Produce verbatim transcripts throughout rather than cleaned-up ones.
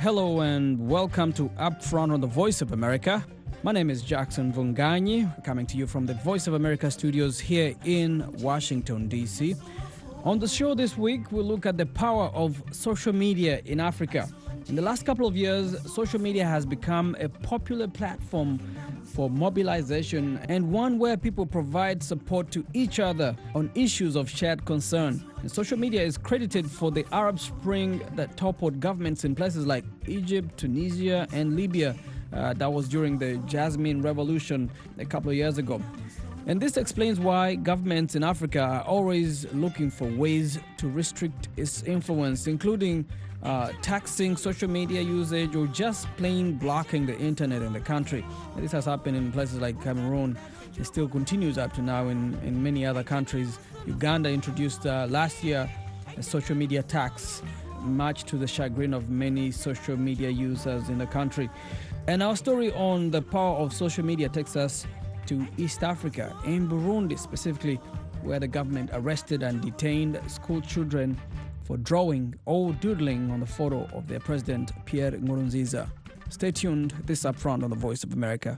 Hello and welcome to Upfront on the Voice of America. My name is Jackson Vunganyi, coming to you from the Voice of America studios here in Washington, D C. On the show this week, we'll look at the power of social media in Africa. In the last couple of years, social media has become a popular platform for mobilization and one where people provide support to each other on issues of shared concern. And social media is credited for the Arab Spring that toppled governments in places like Egypt, Tunisia, and Libya. Uh, that was during the Jasmine Revolution a couple of years ago. And this explains why governments in Africa are always looking for ways to restrict its influence, including uh, taxing social media usage or just plain blocking the internet in the country. And this has happened in places like Cameroon. It still continues up to now in, in many other countries. Uganda introduced uh, last year a social media tax, much to the chagrin of many social media users in the country. And our story on the power of social media takes us to East Africa, in Burundi specifically, where the government arrested and detained school children for drawing or doodling on the photo of their president, Pierre Nkurunziza. Stay tuned, this is Upfront on the Voice of America.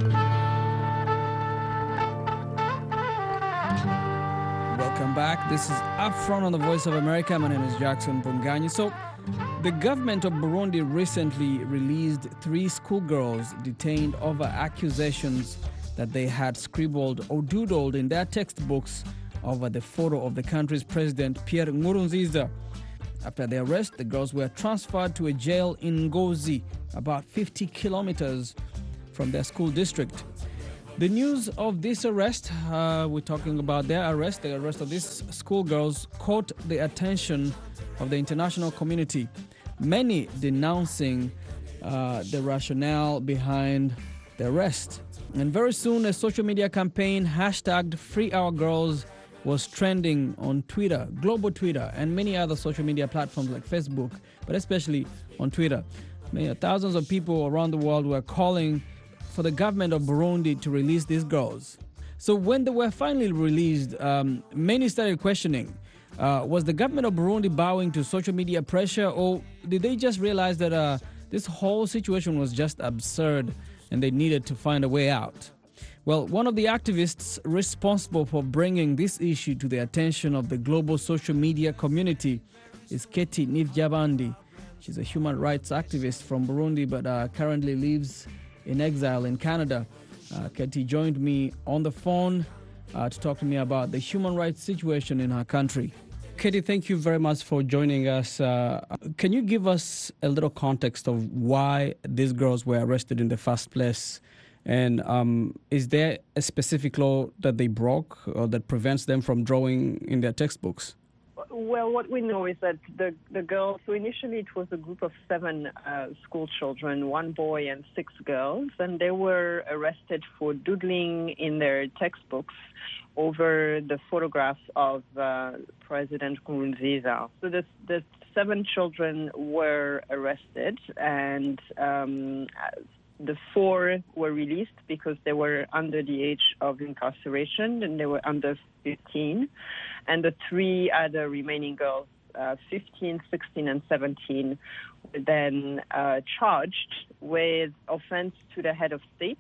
Welcome back. This is Upfront on the Voice of America. My name is Jackson Vunganyi. So, the government of Burundi recently released three schoolgirls detained over accusations that they had scribbled or doodled in their textbooks over the photo of the country's president, Pierre Nkurunziza. After the arrest, the girls were transferred to a jail in Ngozi, about fifty kilometers from their school district. The news of this arrest, uh, we're talking about their arrest, the arrest of these schoolgirls, caught the attention of the international community, many denouncing uh, the rationale behind the arrest. And very soon, a social media campaign hashtagged Free Our Girls was trending on Twitter, global Twitter, and many other social media platforms like Facebook, but especially on Twitter. Many, thousands of people around the world were calling for the government of Burundi to release these girls. So when they were finally released, um, many started questioning, uh, was the government of Burundi bowing to social media pressure, or did they just realize that uh, this whole situation was just absurd and they needed to find a way out? Well, one of the activists responsible for bringing this issue to the attention of the global social media community is Keti Nivjabandi. She's a human rights activist from Burundi, but uh, currently lives in exile in Canada. Uh, Keti joined me on the phone uh, to talk to me about the human rights situation in her country. Keti, thank you very much for joining us. Uh, can you give us a little context of why these girls were arrested in the first place? And um, is there a specific law that they broke or that prevents them from drawing in their textbooks? Well, what we know is that the, the girls, so initially it was a group of seven uh, school children, one boy and six girls, and they were arrested for doodling in their textbooks over the photographs of uh, President Nkurunziza. So the, the seven children were arrested, and um, the four were released because they were under the age of incarceration, and they were under fifteen. And the three other remaining girls, uh, fifteen, sixteen, and seventeen, were then uh, charged with offense to the head of state.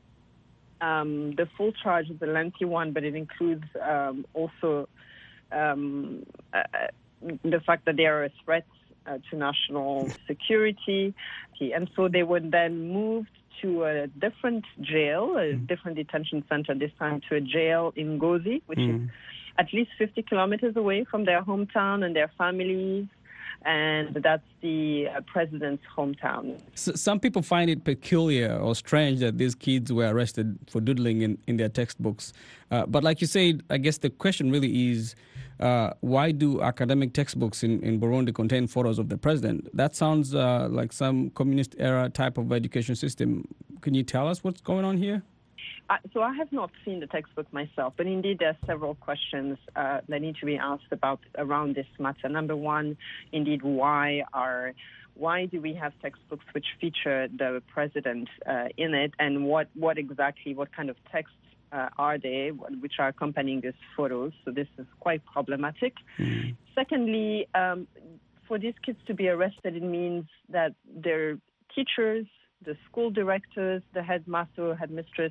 Um, the full charge is a lengthy one, but it includes um, also um, uh, the fact that they are a threat uh, to national security. And so they were then moved to a different jail, a different detention center, this time to a jail in Ngozi, which mm. is at least fifty kilometers away from their hometown and their families. And that's the uh, president's hometown. So some people find it peculiar or strange that these kids were arrested for doodling in, in their textbooks. Uh, but like you said, I guess the question really is, uh, why do academic textbooks in, in Burundi contain photos of the president? That sounds uh, like some communist-era type of education system. Can you tell us what's going on here? Uh, so I have not seen the textbook myself, but indeed there are several questions uh, that need to be asked about around this matter. Number one, indeed, why are why do we have textbooks which feature the president uh, in it, and what, what exactly, what kind of texts uh, are they, which are accompanying these photos? So this is quite problematic. Mm. Secondly, um, for these kids to be arrested, it means that their teachers, the school directors, the headmaster, headmistress,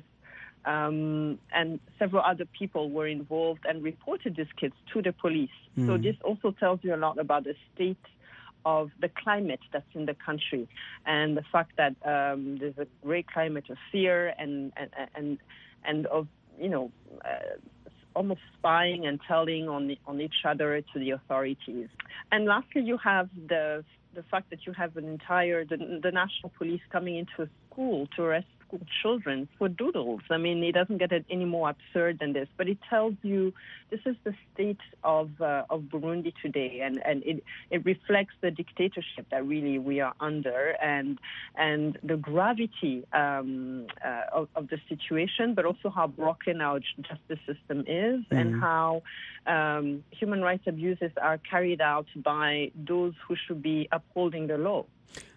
um, and several other people were involved and reported these kids to the police. Mm. So this also tells you a lot about the state of the climate that's in the country, and the fact that um, there's a great climate of fear and and and, and of you know uh, almost spying and telling on the, on each other to the authorities. And lastly, you have the the fact that you have an entire the, the national police coming into a school to arrest school children for doodles. I mean, it doesn't get any more absurd than this, but it tells you this is the state of uh, of Burundi today, and, and it, it reflects the dictatorship that really we are under, and and the gravity um, uh, of, of the situation, but also how broken our justice system is, mm-hmm. and how um, human rights abuses are carried out by those who should be upholding the law.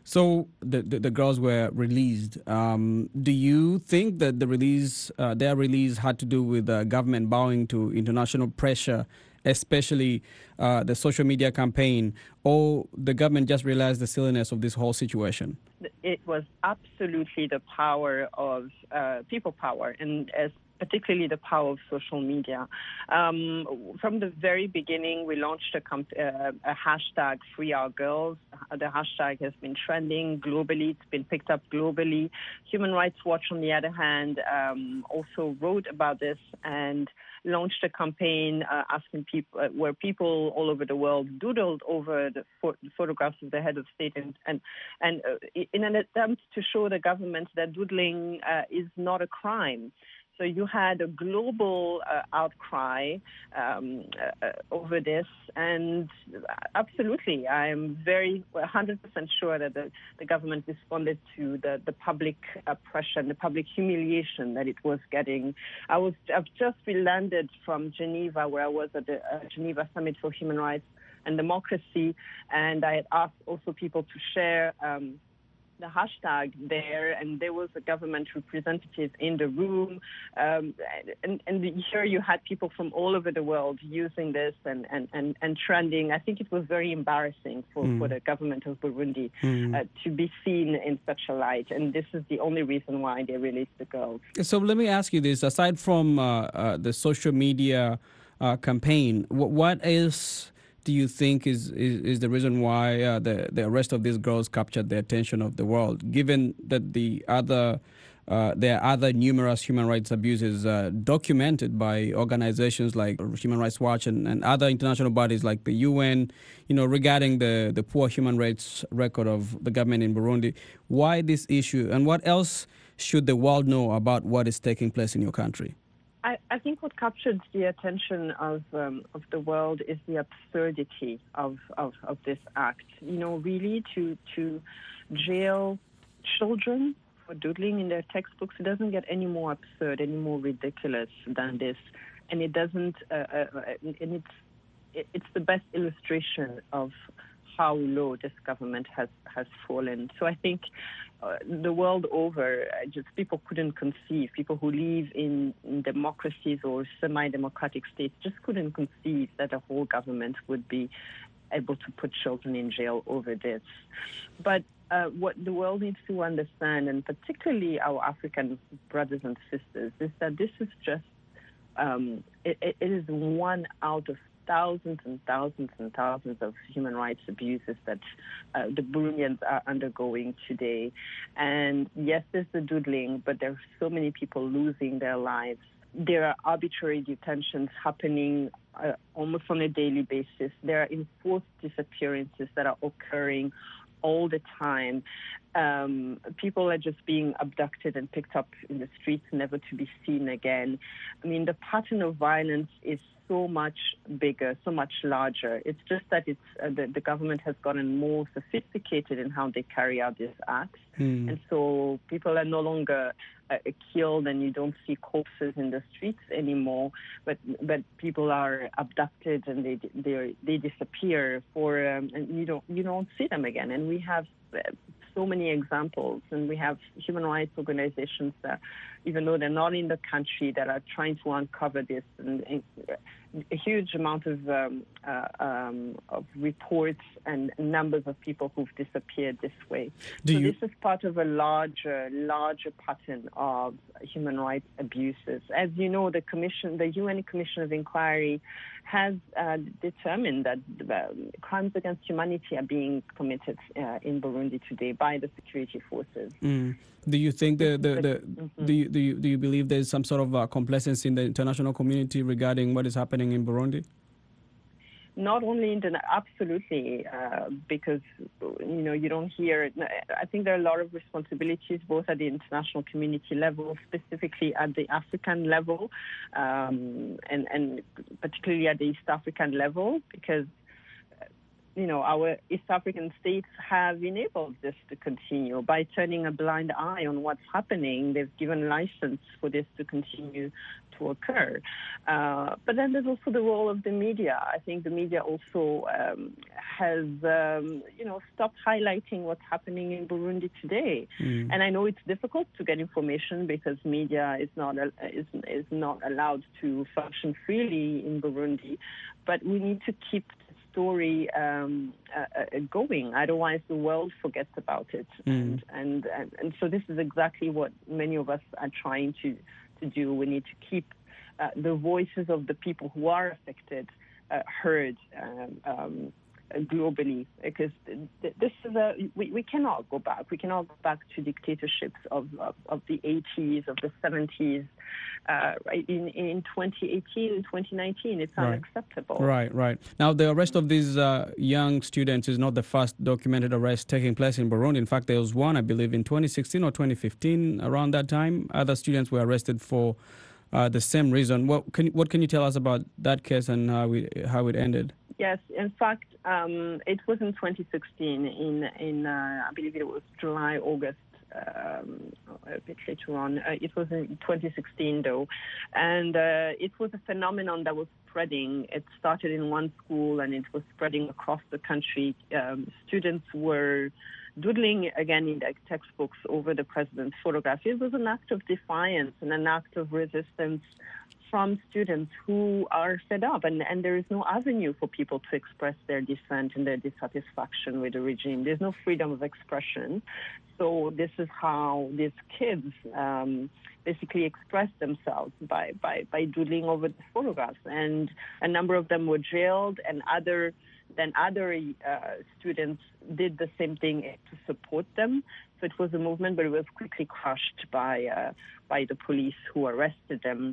So the, the, the girls were released. Um, do you think that the release, uh, their release, had to do with the government bowing to international pressure, especially uh, the social media campaign, or the government just realized the silliness of this whole situation? It was absolutely the power of uh, people power, and as particularly the power of social media. Um, from the very beginning, we launched a, comp- uh, a hashtag, Free Our Girls. The hashtag has been trending globally. It's been picked up globally. Human Rights Watch, on the other hand, um, also wrote about this and launched a campaign uh, asking people, uh, where people all over the world doodled over the pho- photographs of the head of state, and and, and uh, in an attempt to show the government that doodling uh, is not a crime. So you had a global uh, outcry um, uh, over this, and absolutely, I'm very one hundred percent sure that the, the government responded to the, the public uh, pressure and the public humiliation that it was getting. I was I've just landed from Geneva, where I was at the uh, Geneva Summit for Human Rights and Democracy, and I had asked also people to share Um, the hashtag there, and there was a government representative in the room, um, and, and here you had people from all over the world using this and, and, and, and trending. I think it was very embarrassing for, mm. for the government of Burundi mm. uh, to be seen in such a light, and this is the only reason why they released the girls. So let me ask you this, aside from uh, uh, the social media uh, campaign, what, what is... do you think is, is, is the reason why uh, the, the arrest of these girls captured the attention of the world, given that the other uh, there are other numerous human rights abuses uh, documented by organizations like Human Rights Watch and, and other international bodies like the U N, you know, regarding the, the poor human rights record of the government in Burundi? Why this issue, and what else should the world know about what is taking place in your country? I, I think what captured the attention of um, of the world is the absurdity of, of, of this act. You know, really to to jail children for doodling in their textbooks, it doesn't get any more absurd, any more ridiculous than this, and it doesn't. Uh, uh, and it's it, it's the best illustration of how low this government has has fallen. So I think. Uh, the world over, uh, just people couldn't conceive. People who live in, in democracies or semi-democratic states just couldn't conceive that a whole government would be able to put children in jail over this. But uh, what the world needs to understand, and particularly our African brothers and sisters, is that this is just, um, it, it is one out of thousands and thousands and thousands of human rights abuses that uh, the Burundians are undergoing today. And yes, there's the doodling, but there are so many people losing their lives. There are arbitrary detentions happening uh, almost on a daily basis. There are enforced disappearances that are occurring all the time. Um, people are just being abducted and picked up in the streets, never to be seen again. I mean, the pattern of violence is so much bigger, so much larger. It's just that it's uh, the, the government has gotten more sophisticated in how they carry out these acts. Mm. And so people are no longer uh, killed, and you don't see corpses in the streets anymore, but but people are abducted and they they they disappear for um, and you don't you don't see them again. And we have so many examples, and we have human rights organizations that, even though they're not in the country, that are trying to uncover this, and, and a huge amount of um, uh, um, of reports and numbers of people who've disappeared this way. Do so you... this is part of a larger, larger pattern of human rights abuses. As you know, the Commission, the U N Commission of Inquiry, has uh, determined that uh, crimes against humanity are being committed uh, in Burundi today by the security forces. Mm. Do you think the, the, the mm-hmm. do you do you do you believe there's some sort of uh, complacency in the international community regarding what is happening in Burundi? Not only in the, absolutely, uh, because, you know, you don't hear, I think there are a lot of responsibilities both at the international community level, specifically at the African level, um, and, and particularly at the East African level, because, you know, our East African states have enabled this to continue by turning a blind eye on what's happening. They've given license for this to continue to occur. Uh, but then there's also the role of the media. I think the media also um, has, um, you know, stopped highlighting what's happening in Burundi today. Mm. And I know it's difficult to get information because media is not uh, is is not allowed to function freely in Burundi. But we need to keep story um, uh, uh, going. Otherwise, the world forgets about it. Mm. And, and, and and so this is exactly what many of us are trying to, to do. We need to keep uh, the voices of the people who are affected uh, heard um, um, globally, because this is a we, we cannot go back. We cannot go back to dictatorships of, of, of the eighties, of the seventies. Uh, right in in twenty eighteen and twenty nineteen, it's right. unacceptable. Right, right. Now, the arrest of these uh, young students is not the first documented arrest taking place in Burundi. In fact, there was one, I believe, in twenty sixteen or twenty fifteen. Around that time, other students were arrested for uh, the same reason. What can what can you tell us about that case and how we how it ended? Yes, in fact, um, it was in twenty sixteen. In in uh, I believe it was July, August. Um, a bit later on. Uh, it was in twenty sixteen, though, and uh, it was a phenomenon that was spreading. It started in one school, and it was spreading across the country. Um, students were doodling again in their textbooks over the president's photograph. It was an act of defiance and an act of resistance from students who are fed up, and, and there is no avenue for people to express their dissent and their dissatisfaction with the regime. There's no freedom of expression. So this is how these kids um, basically express themselves, by, by, by doodling over the photographs. And a number of them were jailed, and other then other uh, students did the same thing to support them. So it was a movement, but it was quickly crushed by uh, by the police, who arrested them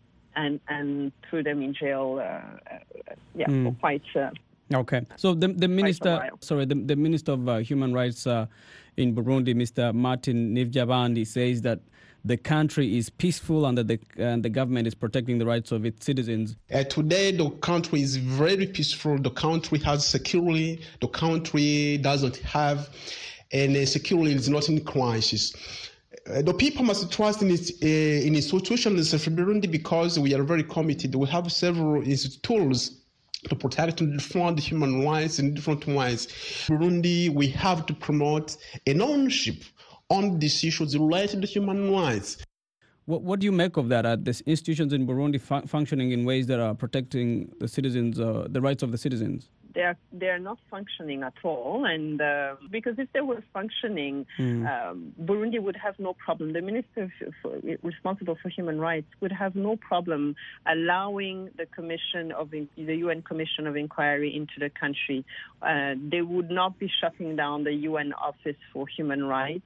and and threw them in jail. Uh, uh, yeah, mm. for quite. Uh, okay. So the the minister, sorry, the, the minister of uh, human rights uh, in Burundi, Mister Martin Nivyabandi, says that the country is peaceful and that the, uh, the government is protecting the rights of its citizens. Uh, today, the country is very peaceful. The country has security. The country doesn't have any security. It's not in crisis. Uh, the people must trust in its uh, in institutions of Burundi, because we are very committed. We have several tools to protect and defend human rights in different ways. Burundi, we have to promote an ownership on these issues related to human rights. What, what do you make of that? Are these institutions in Burundi fu- functioning in ways that are protecting the citizens, uh, the rights of the citizens? They're they're not functioning at all, and uh, because if they were functioning, mm. um, Burundi would have no problem. The minister for, responsible for human rights would have no problem allowing the commission of the U N Commission of Inquiry into the country. Uh, they would not be shutting down the U N Office for Human Rights.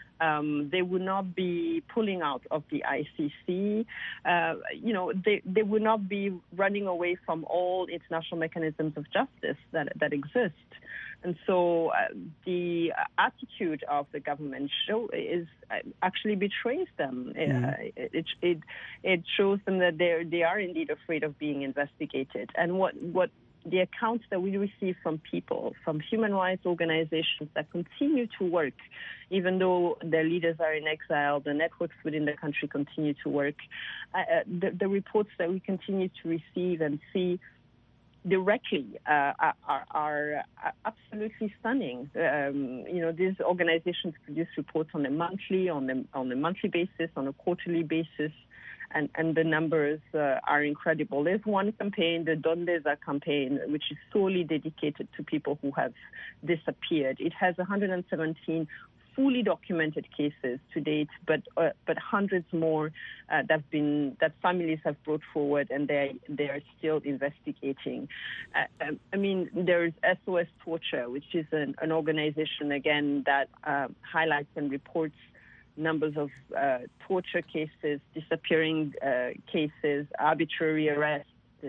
Um, they would not be pulling out of the I C C. Uh, you know, they, they would not be running away from all international mechanisms of justice that that exist. And so uh, the attitude of the government show is uh, actually betrays them. Mm. Uh, it, it it shows them that they they are indeed afraid of being investigated. And what what. The accounts that we receive from people, from human rights organizations that continue to work, even though their leaders are in exile, the networks within the country continue to work. Uh, the, the reports that we continue to receive and see directly uh, are, are absolutely stunning. Um, you know, these organizations produce reports on a monthly, on a, on a monthly basis, on a quarterly basis, and, and the numbers uh, are incredible. There's one campaign, the Dondeza campaign, which is solely dedicated to people who have disappeared. It has one hundred seventeen fully documented cases to date, but uh, but hundreds more uh, that have been that families have brought forward, and they they are still investigating. Uh, I mean, there's S O S Torture, which is an, an organization again that uh, highlights and reports numbers of uh, torture cases, disappearing uh, cases, arbitrary arrests.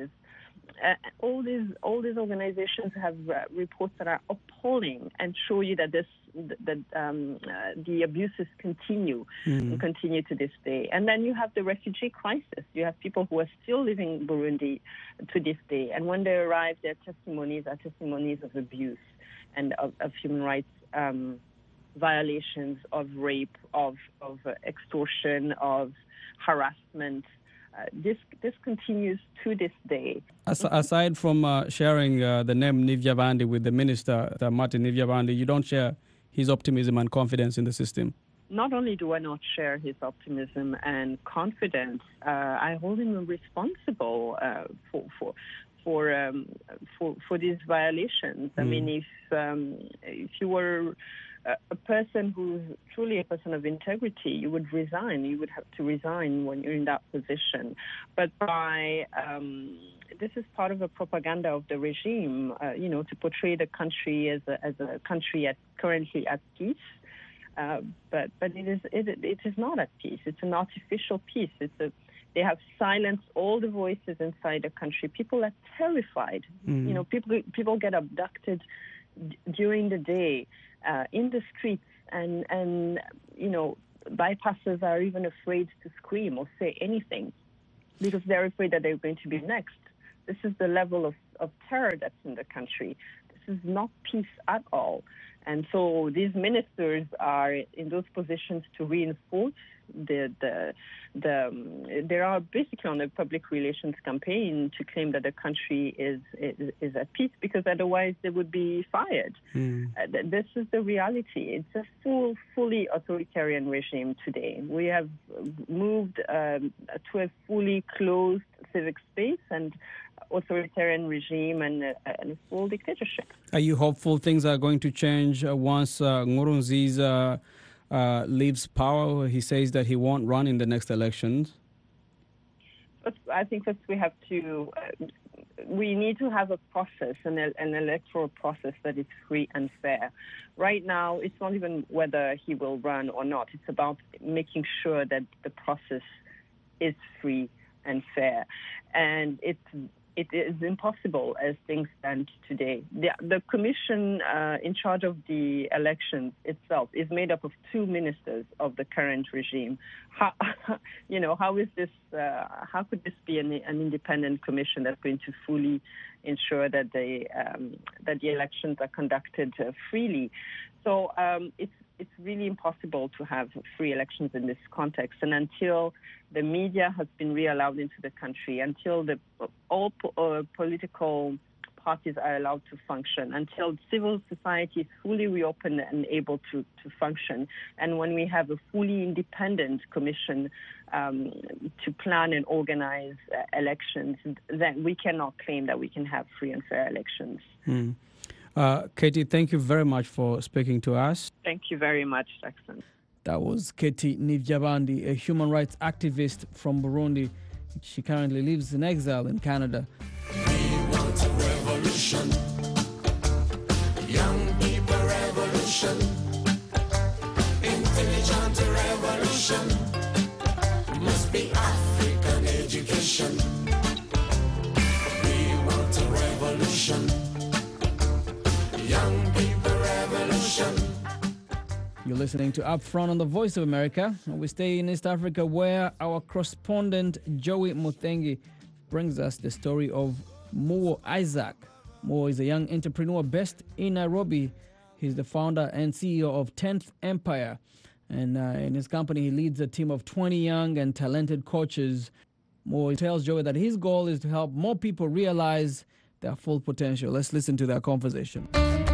Uh, all these all these organizations have uh, reports that are appalling and show you that this that um, uh, the abuses continue mm. and continue to this day. And then you have the refugee crisis. You have people who are still living in Burundi to this day, and when they arrive, their testimonies are testimonies of abuse and of, of human rights um, violations, of rape, of of uh, extortion, of harassment. Uh, this this continues to this day. As, aside from uh, sharing uh, the name Nivyabandi with the minister, uh, Martin Nivyabandi, you don't share his optimism and confidence in the system? Not only do I not share his optimism and confidence, uh, I hold him responsible uh, for for for, um, for for these violations. Mm. I mean, if um, if you were a person who's truly a person of integrity, you would resign. You would have to resign when you're in that position. But by um, this is part of a propaganda of the regime, uh, you know, to portray the country as a, as a country at, currently at peace. Uh, but but it is it, it is not at peace. It's an artificial peace. It's a they have silenced all the voices inside the country. People are terrified. Mm. You know, people people get abducted d- during the day. Uh, in the streets, and, and, you know, bypassers are even afraid to scream or say anything because they're afraid that they're going to be next. This is the level of, of terror that's in the country. This is not peace at all. And so these ministers are in those positions to reinforce the, the, the um, they are basically on a public relations campaign to claim that the country is, is, is at peace, because otherwise they would be fired. Mm. Uh, this is the reality. It's a full, fully authoritarian regime today. We have moved um, to a fully closed civic space and authoritarian regime and a, and a full dictatorship. Are you hopeful things are going to change uh, once uh, Nkurunziza uh, leaves power? He says that he won't run in the next elections. But I think that we have to, uh, we need to have a process, an, an electoral process that is free and fair. Right now, it's not even whether he will run or not. It's about making sure that the process is free and fair. And it's It is impossible as things stand today. The, the commission uh, in charge of the elections itself is made up of two ministers of the current regime. How, you know, how is this? Uh, how could this be an, an independent commission that's going to fully ensure that the um, that the elections are conducted uh, freely? So um, it's it's really impossible to have free elections in this context. And until the media has been reallowed into the country, until the all po- uh, political parties are allowed to function, until civil society is fully reopened and able to, to function, and when we have a fully independent commission um, to plan and organize uh, elections, then we cannot claim that we can have free and fair elections. Mm. Uh, Katie, thank you very much for speaking to us. Thank you very much, Jackson. That was Katie Nivyabandi, a human rights activist from Burundi. She currently lives in exile in Canada. We want a revolution, young people revolution, intelligent revolution, must be African education. We want a revolution. Young people revolution. You're listening to Up Front on the Voice of America. We stay in East Africa, where our correspondent Joey Mutengi brings us the story of Mo Isaac. Mo is a young entrepreneur based in Nairobi. He's the founder and C E O of tenth Empire. And uh, in his company, he leads a team of twenty young and talented coaches. Mo tells Joey that his goal is to help more people realize their full potential. Let's listen to their conversation.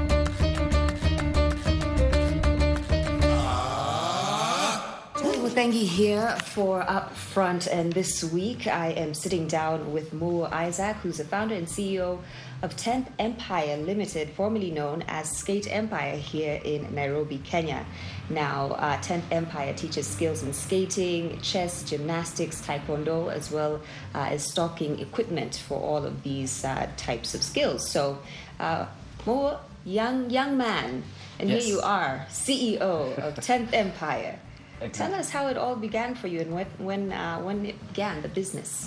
Thank you here for Upfront, and this week I am sitting down with Mo Isaac, who's the founder and C E O of tenth Empire Limited, formerly known as Skate Empire, here in Nairobi, Kenya. Now, uh, tenth Empire teaches skills in skating, chess, gymnastics, taekwondo, as well uh, as stocking equipment for all of these uh, types of skills. So, uh, Mo, young young man, and Yes. here you are, C E O of tenth Empire. Exactly. Tell us how it all began for you and when when, uh, when it began, the business.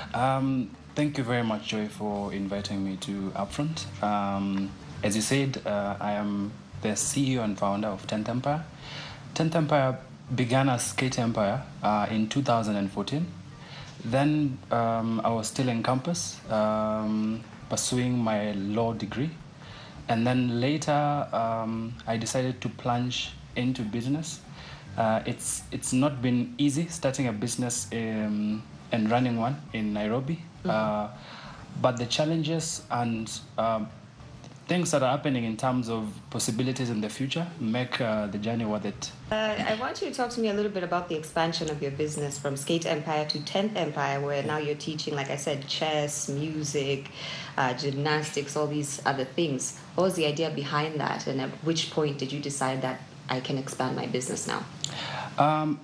Um, thank you very much, Joy, for inviting me to Upfront. Um, as you said, uh, I am the C E O and founder of tenth Empire. tenth Empire began as Skate Empire uh, in two thousand fourteen. Then um, I was still in campus um, pursuing my law degree. And then later um, I decided to plunge into business. Uh, it's it's not been easy starting a business um, and running one in Nairobi, mm-hmm. uh, but the challenges and um, things that are happening in terms of possibilities in the future make uh, the journey worth it. Uh, I want you to talk to me a little bit about the expansion of your business from Skate Empire to tenth Empire, where now you're teaching, like I said, chess, music, uh, gymnastics, all these other things. What was the idea behind that, and at which point did you decide that I can expand my business now? Um,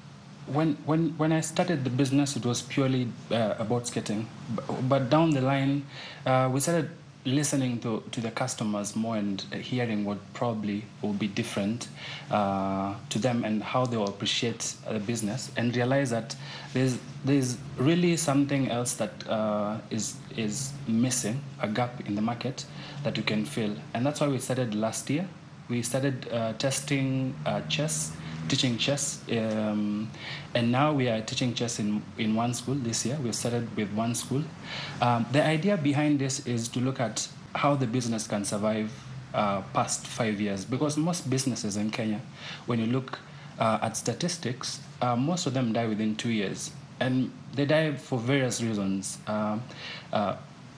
when when when I started the business, it was purely uh, about skating, but, but down the line, uh, we started listening to, to the customers more and hearing what probably will be different uh, to them and how they will appreciate the business, and realize that there's there's really something else that uh, is is missing, a gap in the market that you can fill, and that's why we started last year. We started uh, testing uh, chess, teaching chess, um, and now we are teaching chess in, in one school this year. We started with one school. Um, the idea behind this is to look at how the business can survive uh, past five years, because most businesses in Kenya, when you look uh, at statistics, uh, most of them die within two years. And they die for various reasons. Uh, uh,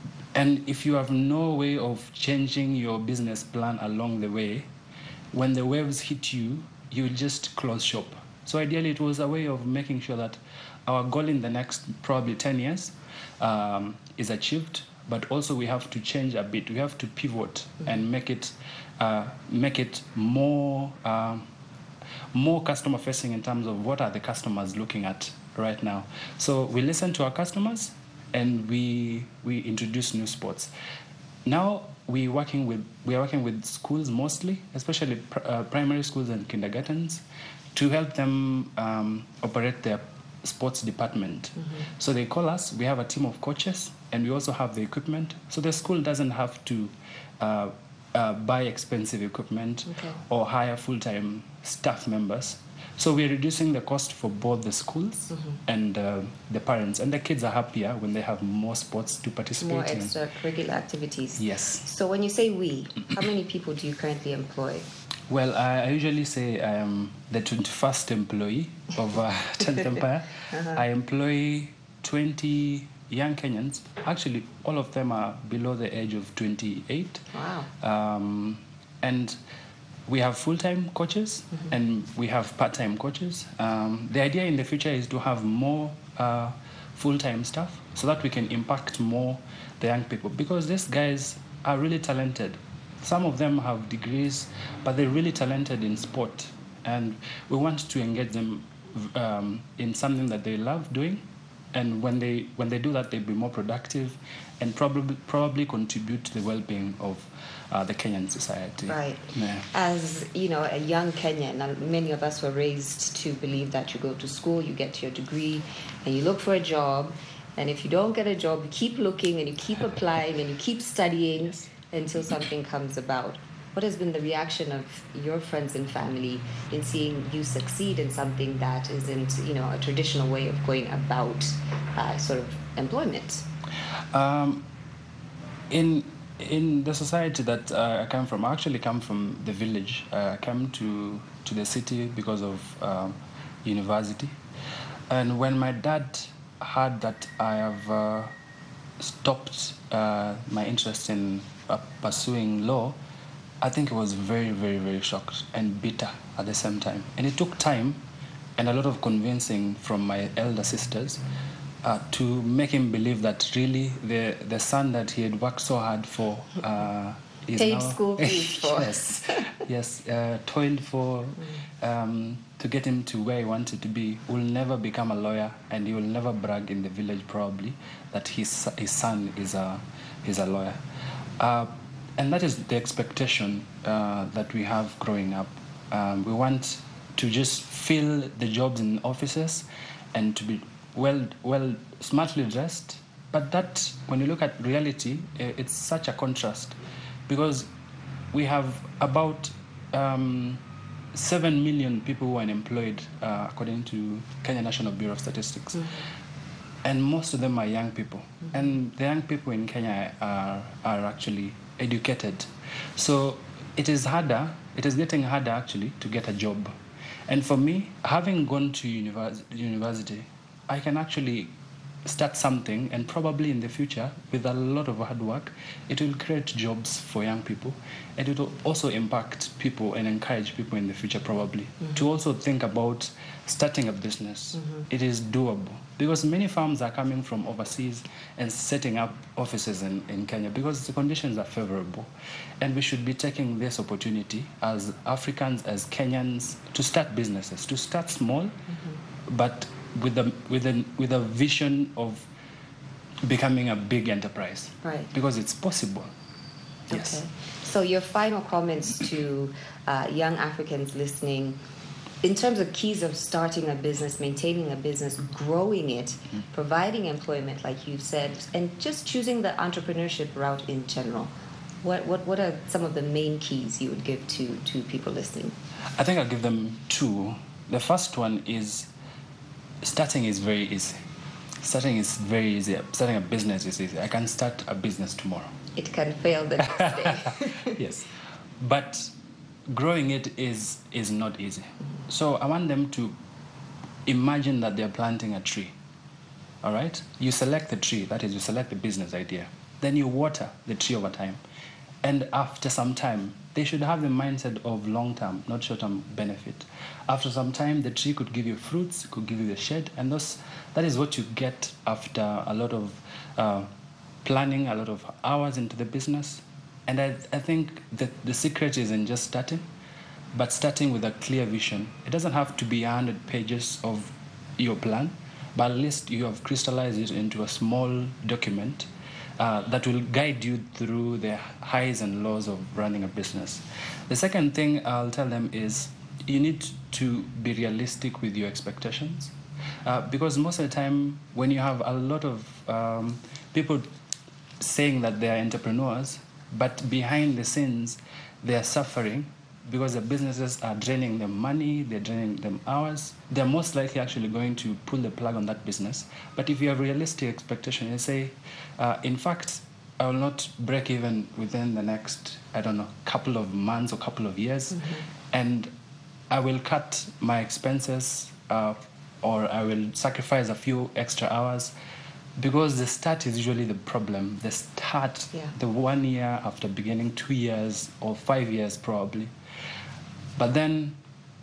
and if you have no way of changing your business plan along the way, when the waves hit you, you will just close shop. So ideally, it was a way of making sure that our goal in the next probably ten years um, is achieved, but also we have to change a bit. We have to pivot mm-hmm. and make it uh, make it more uh, more customer facing in terms of what are the customers looking at right now. So we listen to our customers and we we introduce new sports. Now we working with we are working with schools mostly, especially pr- uh, primary schools and kindergartens, to help them um, operate their sports department. Mm-hmm. So they call us. We have a team of coaches, and we also have the equipment. So the school doesn't have to uh, uh, buy expensive equipment okay. or hire full-time staff members. So we're reducing the cost for both the schools mm-hmm. and uh, the parents. And the kids are happier when they have more sports to participate more in. More extracurricular activities. Yes. So when you say we, how many people do you currently employ? Well, I, I usually say I am the twenty-first employee of uh, tenth Empire. uh-huh. I employ twenty young Kenyans. Actually, all of them are below the age of twenty-eight. Wow. Um, and we have full-time coaches mm-hmm. and we have part-time coaches. Um, the idea in the future is to have more uh, full-time staff so that we can impact more the young people, because these guys are really talented. Some of them have degrees, but they're really talented in sport, and we want to engage them um, in something that they love doing. And when they when they do that, they'll be more productive and probably probably contribute to the well-being of uh, the Kenyan society. Right. Yeah. As you know, a young Kenyan, and many of us were raised to believe that you go to school, you get your degree, and you look for a job. And if you don't get a job, you keep looking and you keep applying and you keep studying yes. until something comes about. What has been the reaction of your friends and family in seeing you succeed in something that isn't, you know, a traditional way of going about uh, sort of employment? Um, in in the society that uh, I come from, I actually come from the village. Uh, I came to to the city because of um, university, and when my dad heard that I have uh, stopped uh, my interest in uh, pursuing law, I think he was very, very, very shocked and bitter at the same time. And it took time and a lot of convincing from my elder sisters uh, to make him believe that really the, the son that he had worked so hard for uh, is paid now, school fees for. yes, yes, uh, toiled for um, to get him to where he wanted to be, will never become a lawyer, and he will never brag in the village probably that his his son is a is a lawyer, uh, and that is the expectation uh, that we have growing up. Um, we want to just fill the jobs in offices and to be well well smartly dressed, but that when you look at reality, it's such a contrast. Because we have about um, seven million people who are unemployed, uh, according to Kenya National Bureau of Statistics. Mm-hmm. And most of them are young people. Mm-hmm. And the young people in Kenya are, are actually educated. So it is harder, it is getting harder actually to get a job. And for me, having gone to univers- university, I can actually start something, and probably in the future, with a lot of hard work, it will create jobs for young people, and it will also impact people and encourage people in the future probably mm-hmm. to also think about starting a business. Mm-hmm. It is doable, because many firms are coming from overseas and setting up offices in, in Kenya because the conditions are favorable, and we should be taking this opportunity as Africans, as Kenyans, to start businesses, to start small, mm-hmm. but with a with a with a vision of becoming a big enterprise, right? Because it's possible. Yes. Okay. So your final comments to uh, young Africans listening, in terms of keys of starting a business, maintaining a business, growing it, mm-hmm. providing employment, like you've said, and just choosing the entrepreneurship route in general. What what what are some of the main keys you would give to to people listening? I think I'll give them two. The first one is, starting is very easy. Starting is very easy. Starting a business is easy. I can start a business tomorrow. It can fail the next day. Yes. But growing it is is not easy. So I want them to imagine that they're planting a tree. All right? You select the tree, that is, you select the business idea. Then you water the tree over time. And after some time, they should have the mindset of long-term, not short-term benefit. After some time, the tree could give you fruits, could give you the shade, and those, that is what you get after a lot of uh, planning, a lot of hours into the business. And I, I think that the secret is in just starting, but starting with a clear vision. It doesn't have to be one hundred pages of your plan, but at least you have crystallized it into a small document Uh, that will guide you through the highs and lows of running a business. The second thing I'll tell them is you need to be realistic with your expectations, uh, because most of the time when you have a lot of um, people saying that they are entrepreneurs, but behind the scenes they are suffering because the businesses are draining them money, they're draining them hours, they're most likely actually going to pull the plug on that business. But if you have realistic expectation, you say, uh, in fact, I will not break even within the next, I don't know, couple of months or couple of years, mm-hmm. and I will cut my expenses uh, or I will sacrifice a few extra hours, because the start is usually the problem. The start, yeah. the one year after beginning, two years or five years probably. But then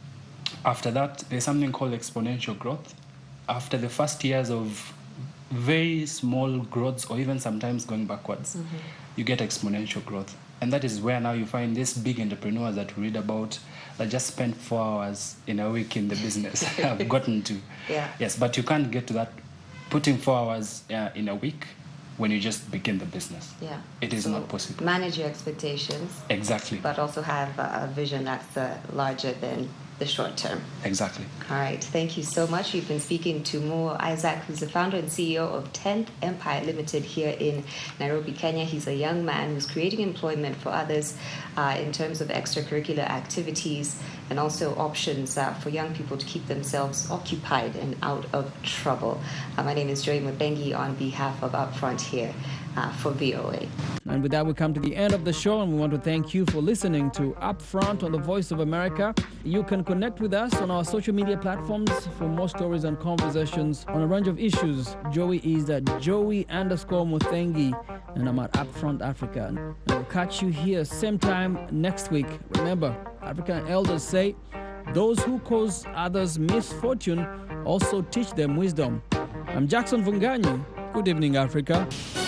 after that, there's something called exponential growth. After the first years of very small growths, or even sometimes going backwards, mm-hmm. you get exponential growth. And that is where now you find these big entrepreneurs that we read about that just spend four hours in a week in the business have gotten to. Yeah. Yes, but you can't get to that putting four hours uh, in a week when you just begin the business. Yeah. It is so not possible. Manage your expectations. Exactly. But also have a, a vision that's uh, larger than the short term. Exactly. All right. Thank you so much. We've been speaking to Mo Isaac, who's the founder and C E O of tenth Empire Limited here in Nairobi, Kenya. He's a young man who's creating employment for others uh, in terms of extracurricular activities and also options uh, for young people to keep themselves occupied and out of trouble. Uh, my name is Joy Mubengi on behalf of Upfront here. uh, for V O A. And with that, we come to the end of the show, and we want to thank you for listening to Upfront on the Voice of America. You can connect with us on our social media platforms for more stories and conversations on a range of issues. Joey is at Joey underscore Muthengi, and I'm at Upfront Africa. And we'll catch you here same time next week. Remember, African elders say, those who cause others misfortune also teach them wisdom. I'm Jackson Vunganyi. Good evening, Africa.